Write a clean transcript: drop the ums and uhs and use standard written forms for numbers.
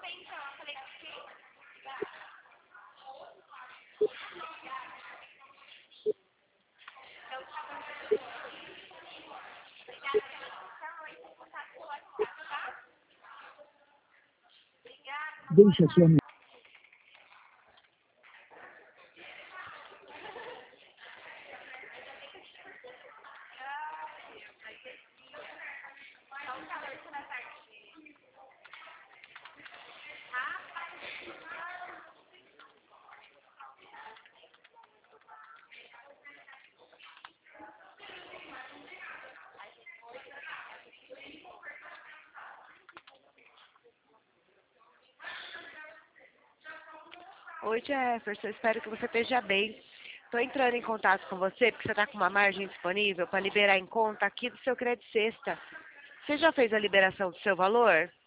Deixe a sua Oi, Jefferson, espero que você esteja bem. Estou entrando em contato com você porque você está com uma margem disponível para liberar em conta aqui do seu Crédito Sexta. Você já fez a liberação do seu valor?